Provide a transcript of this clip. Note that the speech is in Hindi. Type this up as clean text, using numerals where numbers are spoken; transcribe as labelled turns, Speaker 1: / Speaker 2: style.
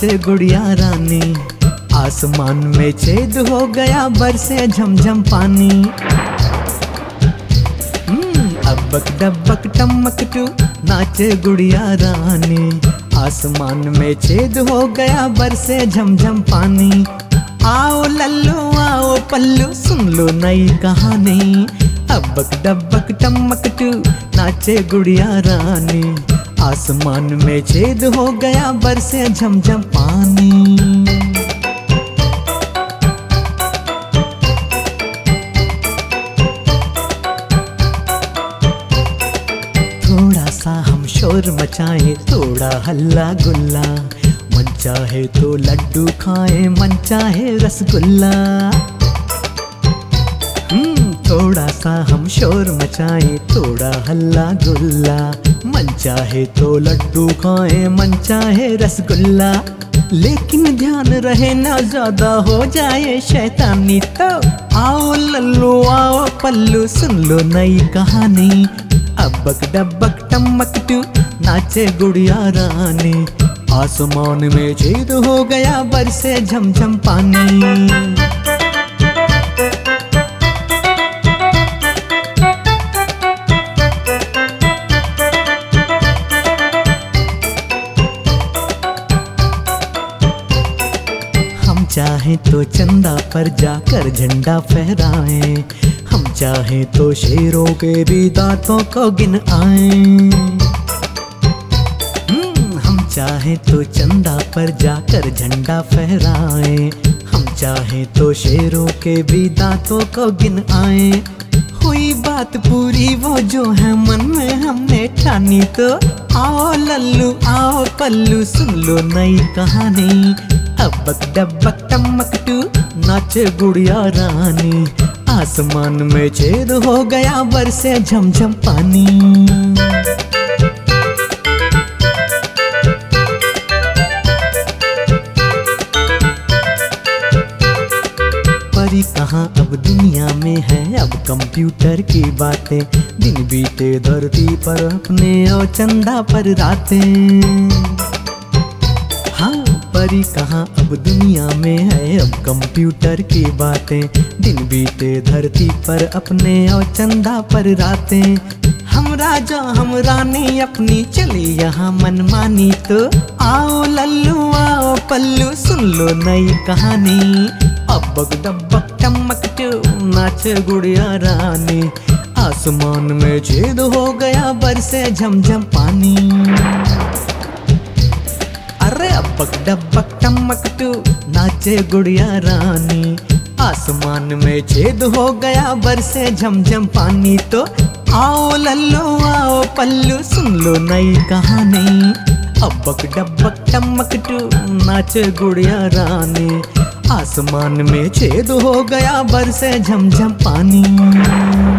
Speaker 1: नाचे गुड़िया रानी। आसमान में छेद हो गया बरसे झमझम पानी। अबक डबक टमक टू नाचे गुड़िया रानी। आसमान में छेद हो गया बरसे झमझम पानी। आओ लल्लू आओ पल्लू सुन लो नई कहानी। अबक डबक टमक टू नाचे गुड़िया रानी। आसमान में छेद हो गया बरसे झमझम पानी। थोड़ा सा हम शोर मचाएं, थोड़ा हल्ला गुल्ला। मन चाहे तो लड्डू खाएं, मन चाहे रसगुल्ला। थोड़ा सा हम शोर मचाएं, थोड़ा हल्ला गुल्ला। मन चाहे तो लड्डू खाएं, मन चाहे रसगुल्ला। लेकिन ध्यान रहे ना ज्यादा हो जाए शैतानी। तो आओ लल्लू आओ पल्लू सुन लो नई कहानी। अबक डबक टमक टू नाचे गुड़िया रानी। आसमान में छेद हो गया बरसे झमझम पानी। हम चाहें तो चंदा पर जाकर झंडा फहराएं। हम चाहें तो शेरों के भी दांतों को गिन आएं। हम चाहें तो चंदा पर जाकर झंडा फहराएं। हम चाहें तो शेरों के भी दांतों को गिन आएं। हुई बात पूरी वो जो है मन में हमने ठानी। तो आओ लल्लू आओ पल्लू सुन लो नई कहानी। अबक डबक टमक टू नाचे गुड़िया रानी। आसमान में छेद हो गया बरसे झमझम पानी। परी कहाँ अब दुनिया में है, अब कंप्यूटर की बातें। दिन बीते धरती पर अपने और चंदा पर रातें। हाँ परी कहाँ अब दुनिया में है, अब कंप्यूटर की बातें। दिन बीते धरती पर अपने और चंदा पर रातें। हम राजा हम रानी अपनी चली यहाँ मनमानी। तो आओ लल्लू आओ पल्लू सुन लो नई कहानी। अबक डबक टमक टू नाचे गुड़िया रानी। आसमान में छेद हो गया बरसे झमझम पानी। अरे अबक डबक टमक टू नाचे गुड़िया रानी। आसमान में छेद हो गया बरसे झमझम पानी। तो आओ लल्लू आओ पल्लू सुन लो नई कहानी। अबक डबक टमक टू नाचे गुड़िया रानी। आसमान में छेद हो गया बरसे झमझम पानी।